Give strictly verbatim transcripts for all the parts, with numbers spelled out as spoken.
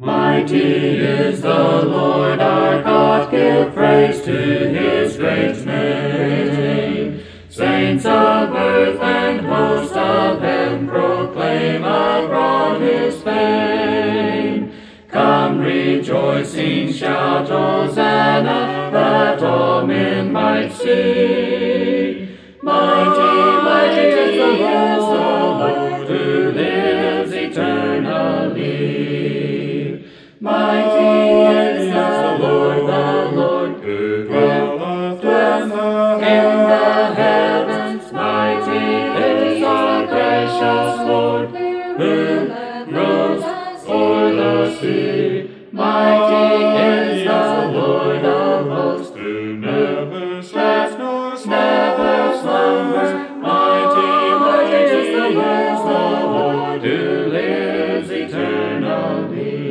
Mighty is the Lord our God, give praise to his great name. Saints of earth and hosts of heaven proclaim abroad his fame. Come rejoicing, shout Hosanna, that all men might see. Mighty, mighty is the Lord who lives eternally. Mighty is the Lord, the Lord who dwelleth in the heavens. Mighty is our gracious Lord who rules o'er the sea. Mighty is the Lord of hosts who never sleeps nor never slumbers. Mighty, mighty is the Lord who lives eternally.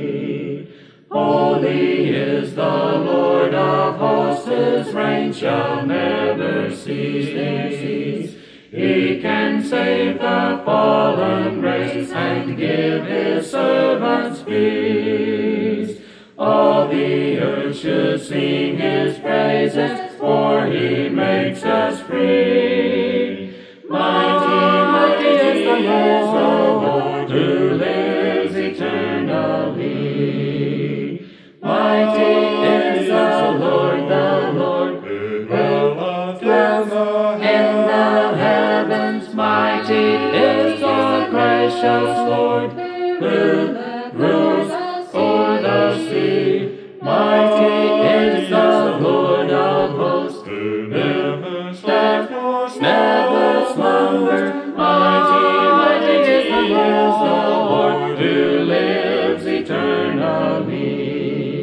Holy is the Lord of hosts, his reign shall never cease. He can save the fallen race and give his servants peace. All the earth should sing his praises, for he makes us free. Mighty, mighty is the Lord who lives eternally. Mighty is the Lord, the Lord who dwelleth in the heavens. Mighty is our gracious Lord who rules o'er the sea. Mighty is the Lord of hosts who never sleeps nor never slumbers. Mighty, mighty is the Lord who lives eternally.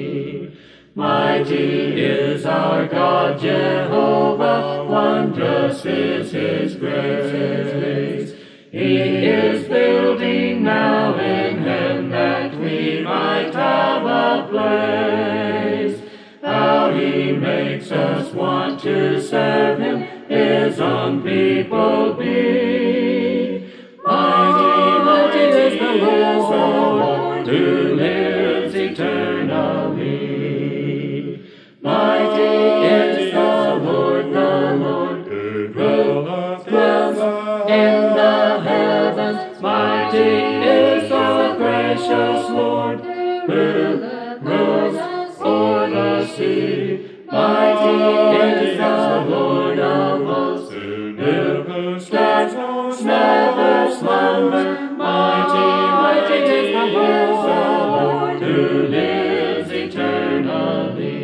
Mighty is our God Jehovah, wondrous is his grace. He is building now in heaven that we might have a place. How he makes us want to serve him, his own people be. Mighty, mighty is the Lord who lives eternally. Mighty is the Lord, the Lord who dwelleth in the heavens. Mighty is the gracious Lord who rules o'er the sea. Mighty is the Lord of hosts who never sleeps nor never slumbers. Mighty, mighty is the Lord who lives eternally.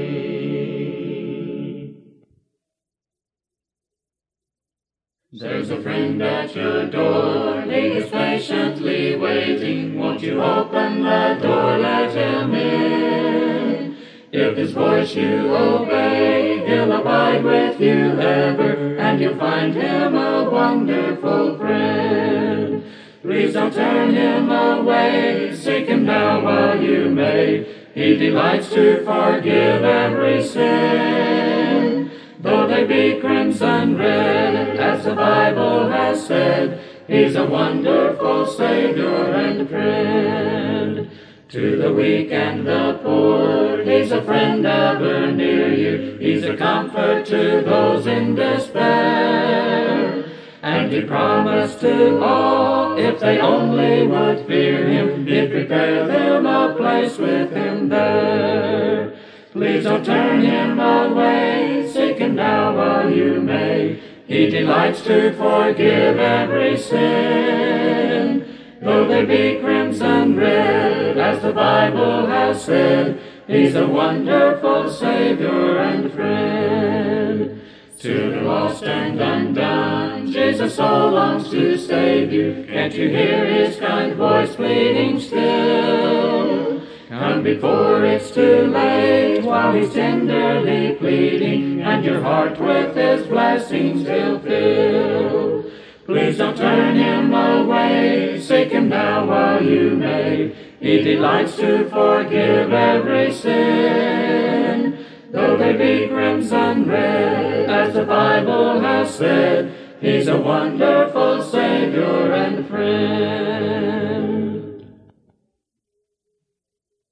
There's a friend at your door, he is patiently waiting. Won't you open the door, let him in? If his voice you obey, he'll abide with you ever, and you'll find him a wonderful friend. Please don't turn him away, seek him now while you may. He delights to forgive every sin. Though they be crimson red, as the Bible has said, he's a wonderful Savior and friend. To the weak and the poor, he's a friend ever near you. He's a comfort to those in despair. And he promised to all, if they only would fear him, he'd prepare them a place with him there. Please don't turn him away, seek him now while you may. He delights to forgive every sin. Though they be crimson red, as the Bible has said, he's a wonderful Savior and friend. To the lost and undone, Jesus so longs to save you. Can't you hear his kind voice pleading still? Come before it's too late, while he's tenderly pleading, and your heart with his blessings he'll fill. Please don't turn him away, seek him now while you may. He delights to forgive every sin. Though they be crimson red, as the Bible has said, he's a wonderful Savior and friend.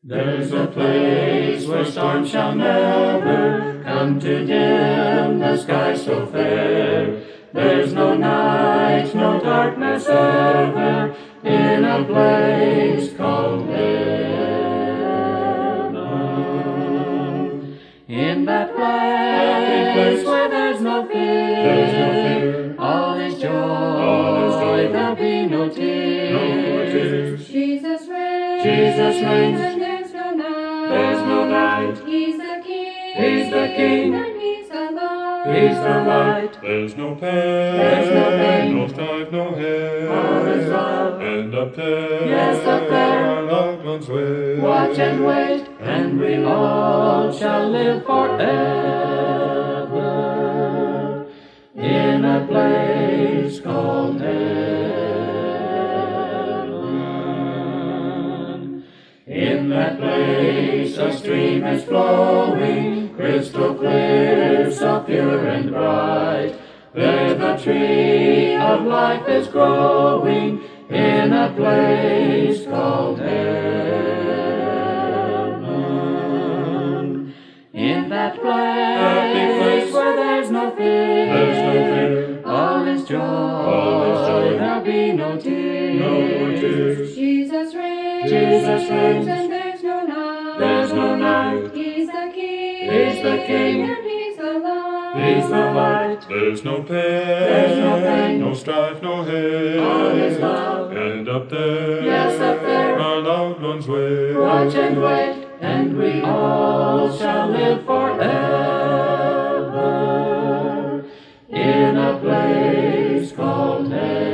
There's a place where storms shall never come to dim the sky so fair. There's no night, no darkness ever in a place called heaven. In that place, place where there's no fear, there's no fear. All is joy, all is joy. There'll be no tears. No tears. Jesus reigns, Jesus reigns, and there's no night, there's no night. He's the King, He's the King, and He's the light, He's the light. There's no pain, there's no pain, no strife, no hate. All is love, and up there, yes, up there, our loved ones wait. Watch and wait, and we all shall live forever in a place called heaven. In that place a stream is flowing, crystal clear, so pure and bright. There the tree of life is growing in a place called heaven. In that place, place where there's no fear, there's no fear. All is joy, all is joy. There'll be no tears, no tears. Jesus reigns, Jesus reigns, and there's no night, there's no night. He's the King, He's the King, and He's the light, He's the light. There's no pain, there's no pain, no strife, no hate. All is love, and up there, yes, up there, our loved ones wait. Watch and wait, and we all shall live forever in a place called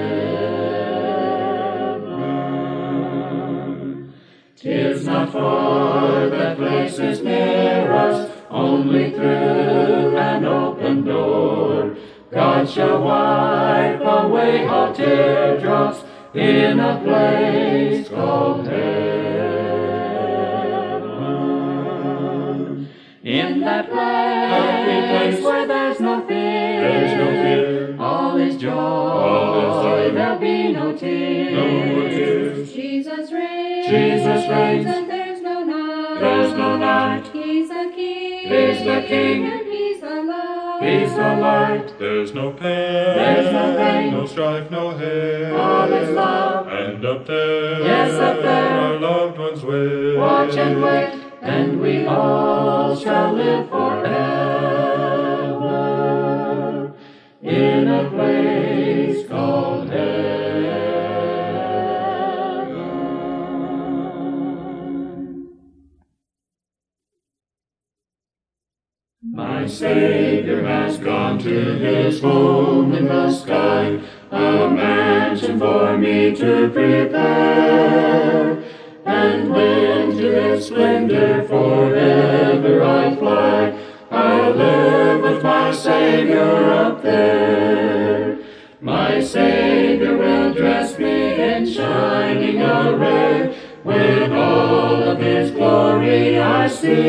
heaven. 'Tis not far, that place is near us, only through an open door God shall wipe away all teardrops in a place called heaven. In that place, place where there's no fear, there's no fear. All is joy, all is joy. There'll be no tears, no tears. Jesus reigns, Jesus reigns, and there's no night, there's no night. He's the King, He's the King, and He's the light, He's the light. There's no pain, there's no pain, no strife, no hate. All is love, and up there, yes, up there, our loved ones wait. Watch and wait, and we all shall live forever in a place called heaven. My Savior has gone to His home in the sky, a mansion for me to prepare. And when to His splendor forever I fly, I'll live with my Savior up there. My Savior will dress me in shining array, when all of His glory I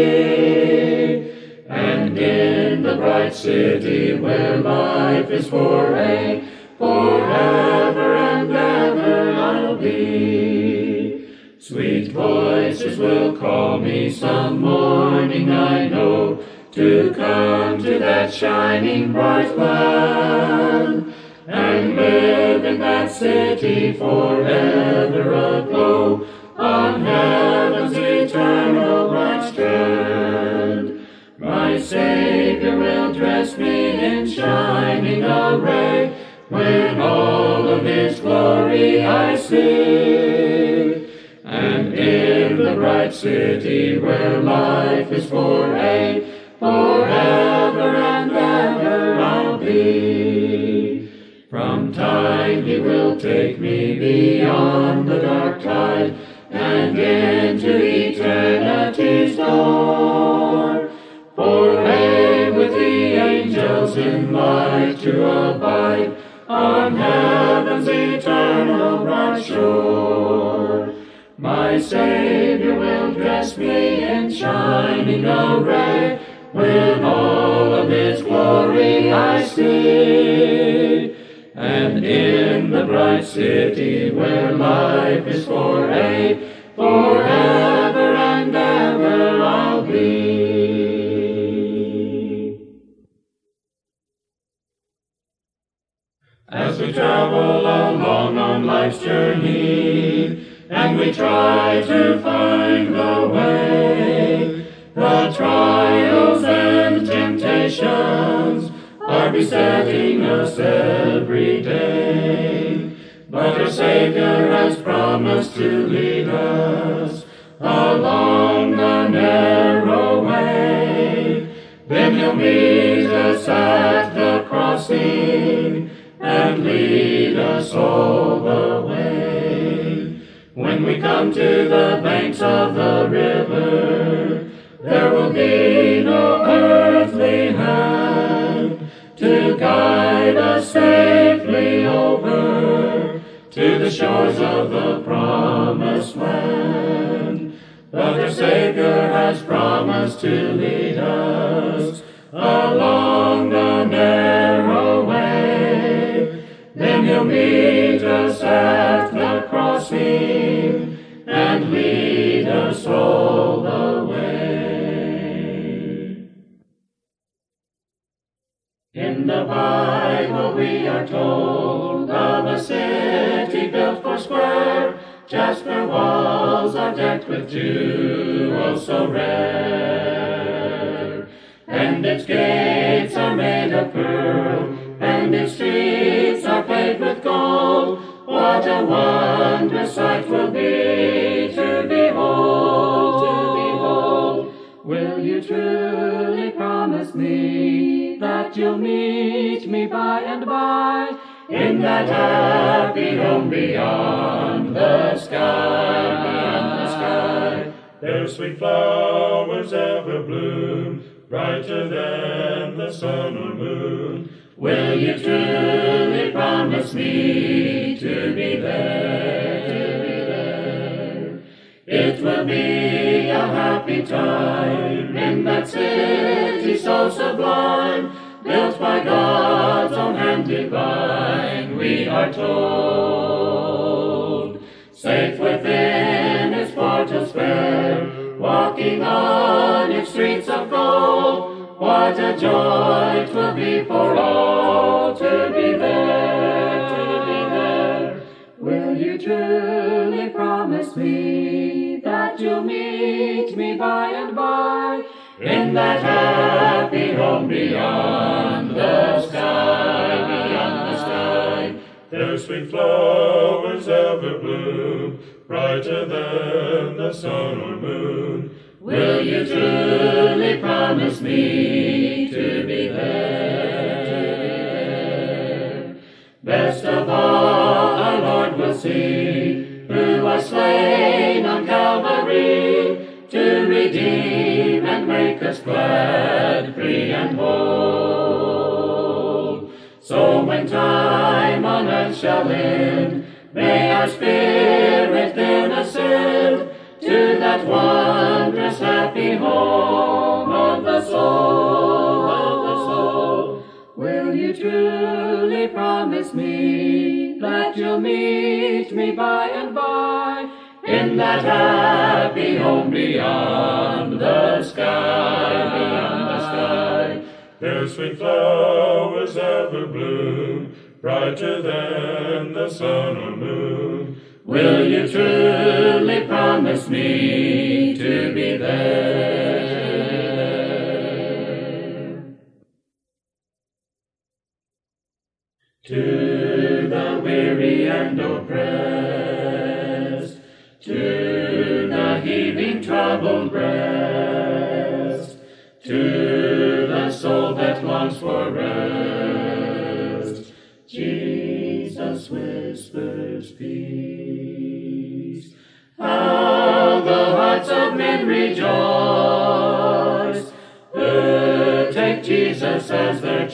see. And in the bright city where life is for aye, forever and ever I'll be. Sweet voices will call me some morning, I know, to come to that shining bright land, and live in that city forever aglow, on heaven's eternal bright strand. My Savior will dress me in shining array, when all of His glory I see. And in the bright city where life is for aye, forever and ever I'll be. From time He will take me beyond the dark tide, and into eternity's door. For aye with the angels in light to abide, on heaven's eternal bright shore. My Savior will dress me in shining array, when all of His glory I see. And in the bright city where life is for aye, forever and and ever I'll be. As we travel along on life's journey, and we try to find the way, the trials and temptations are besetting us every day. But our Savior has promised to lead us along the narrow way. Then He'll meet us at the crossing and lead us all the way. When we come to the banks of the river, there will be no earthly hand to guide us safely over to the shores of the promised land. But our Savior has promised to lead us along the narrow way. Then He'll meet us at the crossing and lead us all the way. In the Bible we are told of a city built four square, jasper walls are decked with jewels so rare, and its gates are made of pearl, and its streets are paved with gold. What a wondrous sight will be to behold, to behold. Will you truly promise me that you'll meet me by and by in that happy home beyond the sky, beyond the sky? Their sweet flowers ever bloom, brighter than the sun or moon. Will you truly promise me to be there, to be there? It will be a happy time in that city so sublime, built by God's own hand divine, we are told. Safe within its portals fair, walking on its streets of gold, what a joy it will be for all to be there, to be there. Will you truly promise me that you'll meet me by and by in that happy home beyond the sky, beyond the sky? Their sweet flowers ever bloom, brighter than the sun or moon. Will you truly promise me to be there, to be there? Best of all, our Lord will see, who was slain on Calvary, to redeem and make us glad, free and whole. So when time on earth shall end, may our spirit then ascend to that wondrous happy home of the soul, of the soul. Will you truly promise me that you'll meet me by and by in that happy home beyond the sky, beyond the sky? Their sweet flowers ever bloom, brighter than the sun or moon. Will you truly promise me to be there? To the weary and oppressed, to the heaving troubled breast, to the soul that longs for rest, Jesus whispers peace. How the hearts of men rejoice who take Jesus as their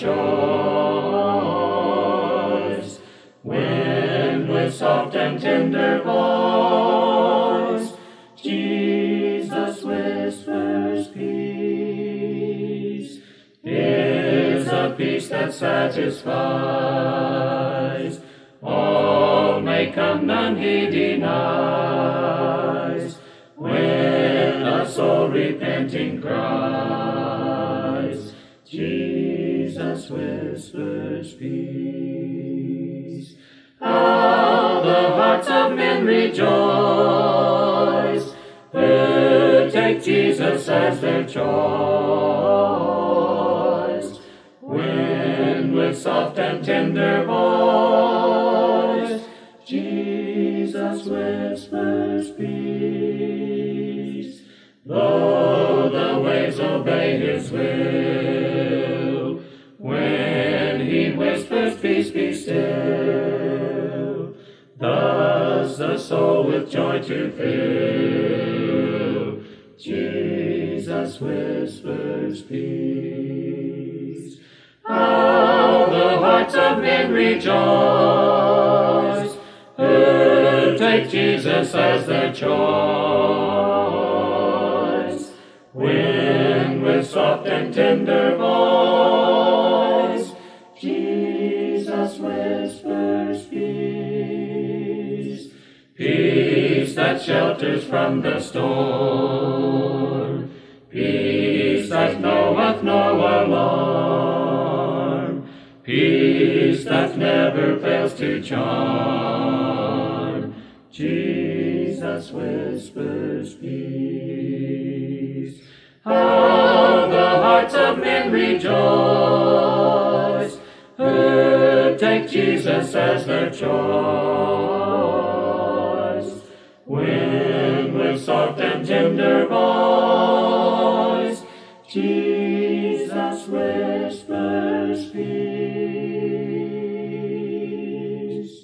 choice, when with soft and tender voice Jesus whispers peace. Is a peace that satisfies, all may come, none He denies. When a soul repenting cries, Jesus whispers peace. How the hearts of men rejoice who take Jesus as their choice. When with soft and tender voice Jesus whispers peace. Though the waves obey his will, when he whispers peace, be still, does the soul with joy to fill. Jesus whispers peace. How the hearts of men rejoice who take Jesus as their choice. When with soft and tender voice Jesus whispers peace. Peace that shelters from the storm, peace that knoweth no alarm, peace that never fails to charm. Jesus whispers peace. How the hearts of men rejoice who take Jesus as their choice. When with soft and tender voice Jesus whispers peace.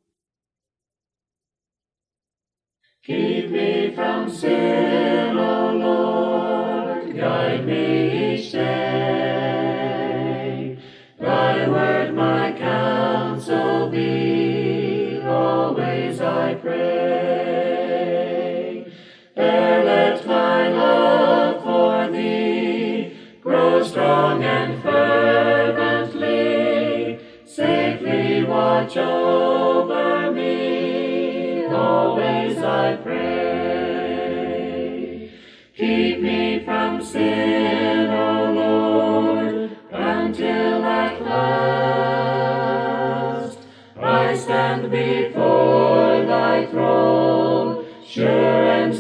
Keep me from sin, O Lord, guide me each day. Thy word my counsel be, always I pray. There let my love for thee grow strong and fervently, safely watch over me, always I pray. Keep me from sin, O Lord, until at last I stand before thy throne, sure and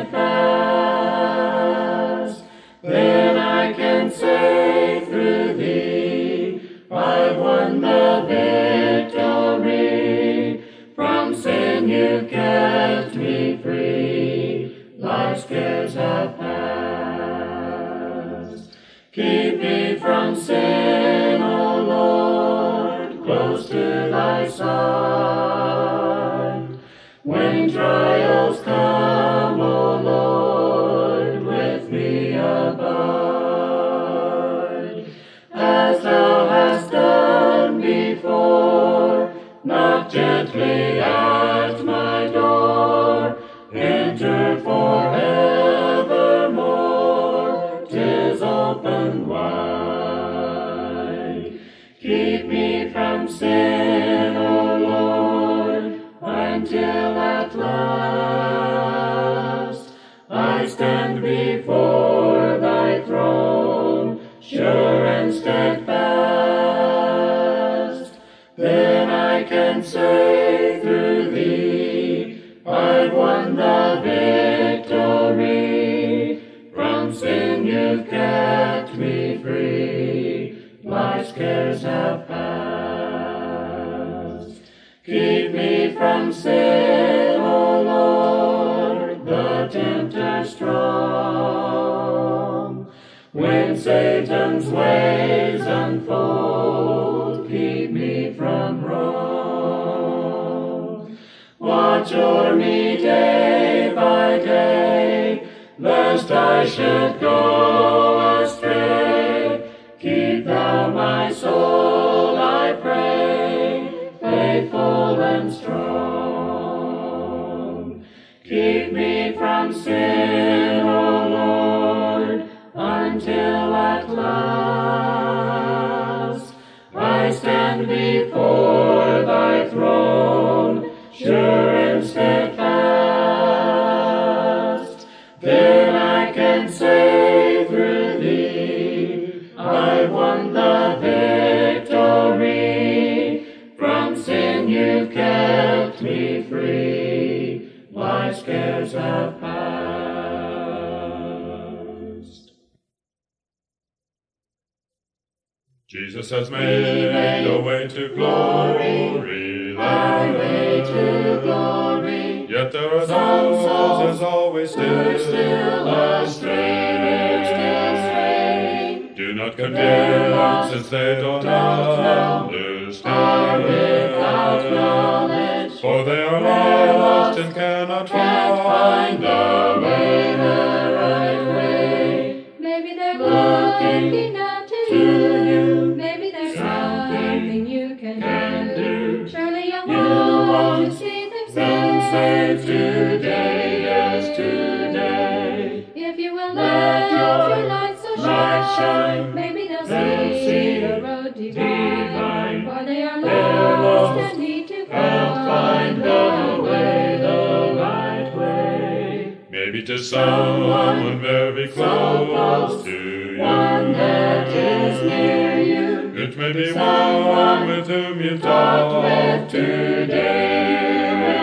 steadfast. Then I can say through thee, I've won the victory. From sin you kept me free, life's cares have passed. Keep me from sin, O Lord, close to thy side. When trials come, O Lord, with me abide. As thou hast done before, knock gently at my door. Enter forevermore, 'tis open wide. Keep me from sin, O Lord, until at last I stand before thy throne, sure and steadfast. Then I can say through thee, I've won the victory. From sin you've kept me free, life's cares have passed. Keep me from sin, O Lord, the tempter strong. When Satan's ways unfold, keep me from wrong. Watch o'er me day by day, lest I should go astray. Keep thou my soul, I pray, faithful and strong. Keep me from sin, O Lord, until at last I stand before thy throne, sure and steadfast. Jesus has made a way to glory, our way to glory. Yet there are those, as always, still, still astray, still straying. Do not condemn, since they don't understand. Without knowledge, for they are lost and cannot find the way, the right way. Maybe they're looking out to you. Maybe there's something you can do. Surely you want to see them saved today, yes, today. If you will let your light so shine, maybe they'll see the road divine. For they are lost and need to find the way, the right way. Maybe to someone very close to you, one that is near you. It may be one with whom you talk with today.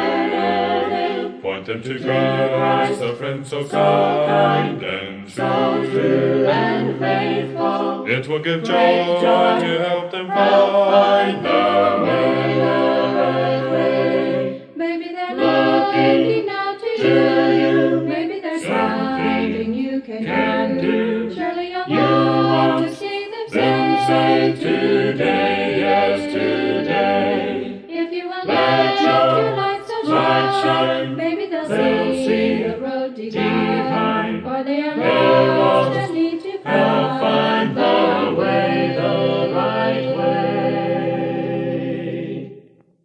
Point them to Christ, a friend so kind and so true and faithful. It will give joy to help them find the way, the right way. Maybe they're looking out to you. Maybe there's something you can do. Surely you want to see them saved today, yes, today. If you will let your light so shine, maybe they'll see the road divine. For they are lost and need to find the way, the right way.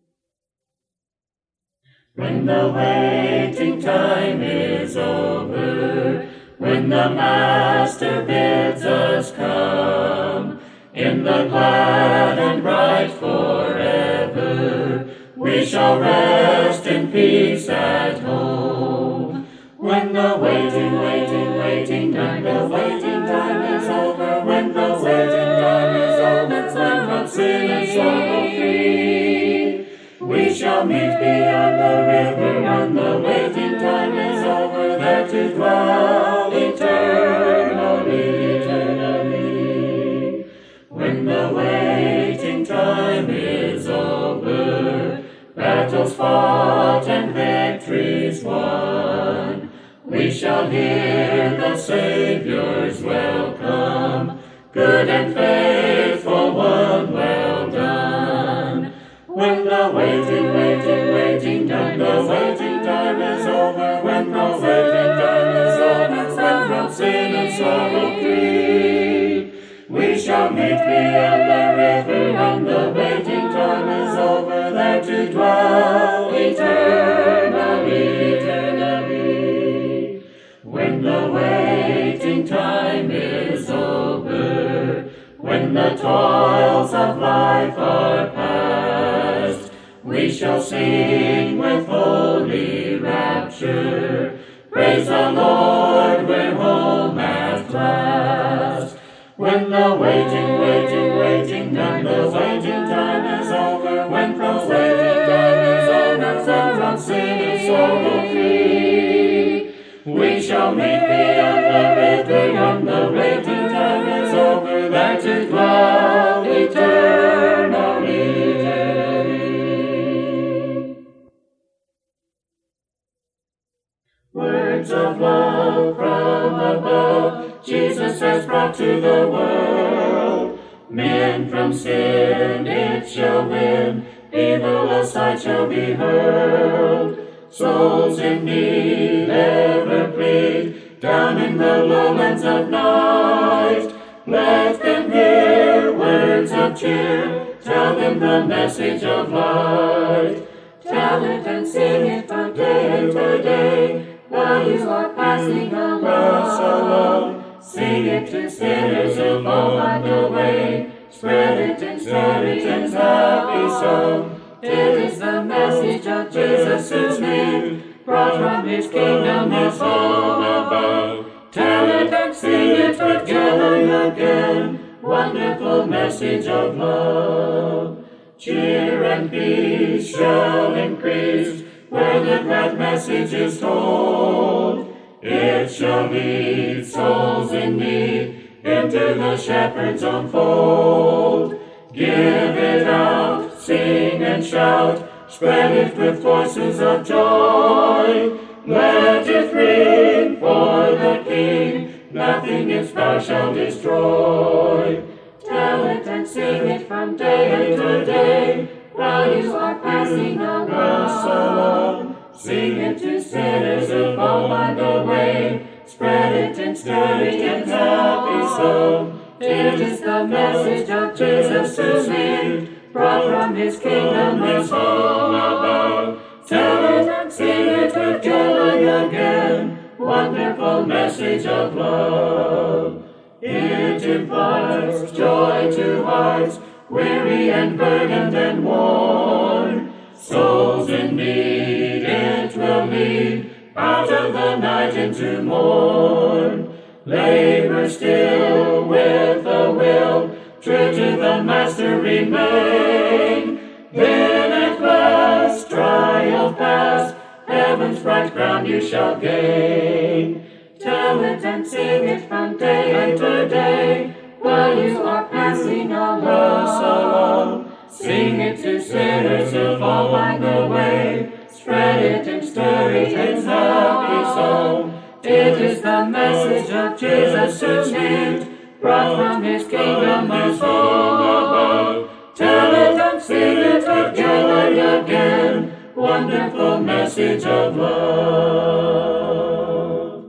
When the waiting time is over, when the Master bids us come, in the glad and bright forever, we shall rest in peace at home. When the waiting, waiting, waiting time, the waiting time is over, when the waiting time is over, from sin and sorrow free, we shall meet beyond the river, when the waiting time is over, there to dwell eternally, eternally. When the waiting time is over, battles fought and victories won, we shall hear the Savior's welcome, good and faithful one, well done. When the waiting, waiting, waiting time, the waiting time is over, when the waiting time is over, when from sin and sorrow free, we shall meet beyond the river, when the waiting time is over, there to dwell eternally, eternally. When the waiting time is over, when the toils of life are past, we shall sing with holy rapture, praise the Lord, we're home at last. When the waiting, waiting, waiting time, the waiting time is over, when the waiting time is over, from sin and sorrow free, we shall meet beyond the river, when the waiting time is over, there to dwell eternally, eternally. Words of love from above, Jesus has brought to the world. Men from sin it shall win, evil aside shall be hurled. Souls in need ever plead, down in the lowlands of night. Let them hear words of cheer, tell them the message of light. Tell it and sing it from day to day, while you are passing along. Sing it to sinners who fall by the way, spread it and share it in happy song. It is the message of Jesus whose name, brought from his kingdom, is all above. Tell it and sing it together again, wonderful message of love. Cheer and peace shall increase where the glad message is told. It shall lead souls in need into the shepherd's own fold. Give it out, sing and shout, spread it with voices of joy. Let it ring for the King, nothing its power shall destroy. Tell it and sing it from day to day, while you are passing along. Sing it to sinners who fall by the way, spread it in sturdy and happy song. It is the message of Jesus who lived, brought from his kingdom is all about. Tell it and sing it with joy again, wonderful message of love. It imparts joy to hearts, weary and burdened and worn. Souls in need it will lead, out of the night into morn. Labor still with a will, true to the Master remain. Then at last, trial past, heaven's bright crown you shall gain. Tell it and sing it from day to day, while you are passing along. Sing it to sinners who fall by the way, spread it in sturdy and happy song. It is the message of Jesus who lived, brought from his kingdom is all about. Tell it and sing it with joy again, wonderful message of love.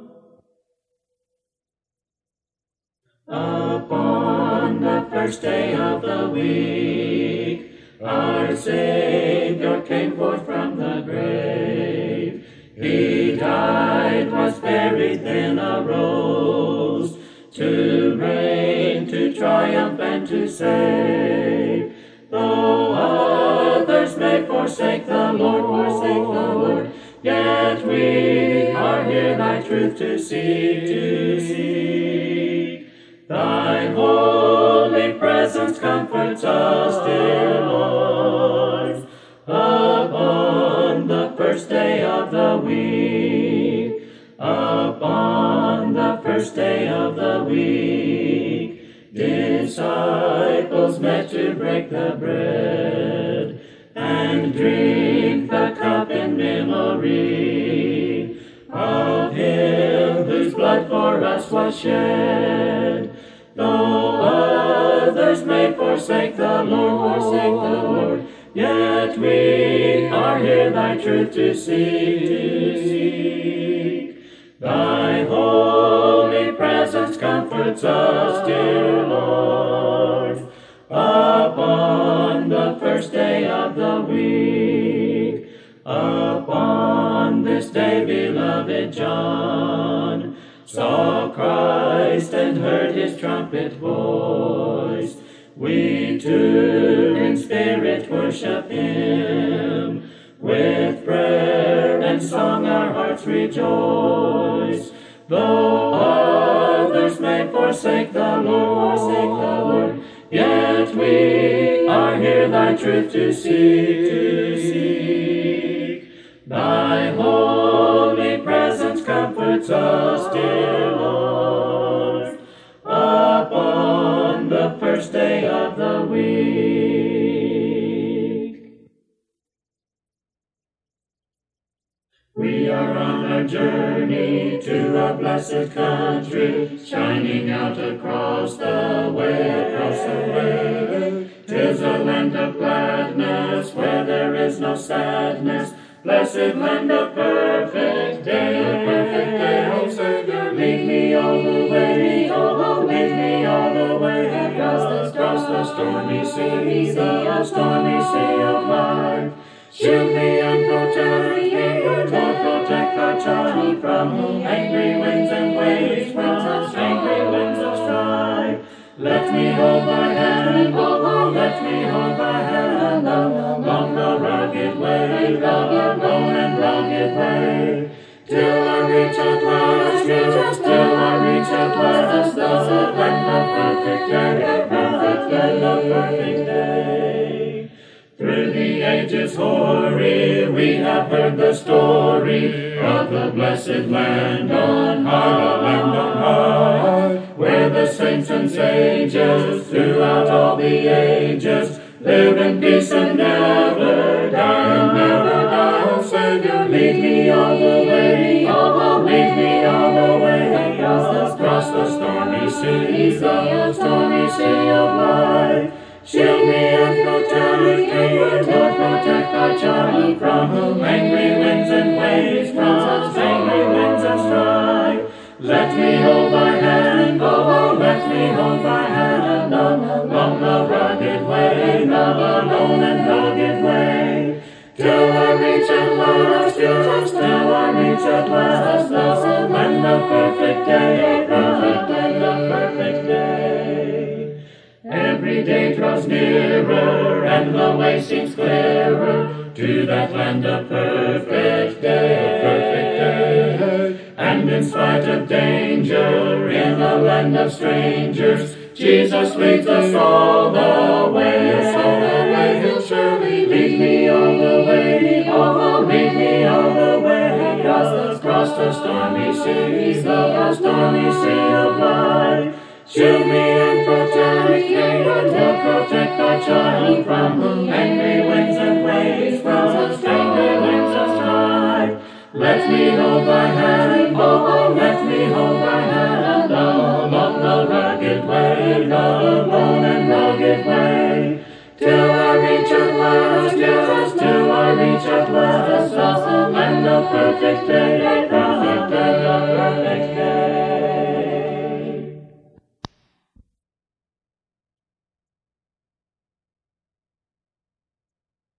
Upon the first day of the week, our Savior came forth from the grave. He died, was buried, then arose, to reign, to triumph, and to save. Though others may forsake the Lord, forsake the Lord, yet we are here thy truth to seek, to seek. Thy holy presence comforts us, dear Lord. Upon the first day of the week, upon the first day of the week, disciples met to break the bread and drink the cup in memory of him whose blood for us was shed. Though others may forsake the Lord, forsake the Lord, yet we are here thy truth to seek, to seek. Thy holy presence comforts us, dear Lord. Upon the first day of the week, upon this day, beloved John saw Christ and heard his trumpet voice. We too in spirit worship him, with prayer and song our hearts rejoice. Though others may forsake the Lord, forsake the Lord, yet we are here thy truth to seek, to seek. Thy holy presence comforts us, dear Lord. Upon the first day of the week, we are on a journey to a blessed country, shining out across the way, across the way. 'Tis a land of gladness, where there is no sadness, blessed land of perfect day, a perfect day. Oh Savior, lead me all the way, oh, lead me all the way across the, across the stormy sea, the stormy sea of life. Shield me and protect me, Lord, protect thy child from angry winds and waves, from angry winds of strife. Let me hold thy hand, oh, let me hold thy hand along the rugged way, the lone and rugged way, till I reach at last, yes, till I reach at last the land of perfect day, perfect land of perfect day. Through the ages hoary, we have heard the story of the blessed land on high, land on high, where the the saints and sages throughout all the ages. Live in peace and never die, and never die. Oh, Savior, lead me all the way, all the lead me all the way. Across the stormy seas, the stormy sea of life. Shield me and protect me, Lord, protect thy child from angry winds and waves, from angry winds and strife. Let me hold thy hand, oh, let me hold thy hand along the rugged way, the lone and rugged way, till I reach at last, yes, till I reach at last the land of perfect day, perfect land of perfect day. Every day draws nearer, and the way seems clearer to that land of perfect day, perfect day. And in spite of danger, in a land of strangers, Jesus leads us all the way, all the way. He'll surely lead me all the way, all lead me all the way, across the stormy seas, the stormy sea of life. Shield me and protect me, Lord, protect thy child from angry winds and waves, from angry winds and strife. Let me hold thy hand, oh, let me hold thy hand along the rugged way, the lone and rugged way, till I reach at last, yes, till I reach at last the land of perfect day.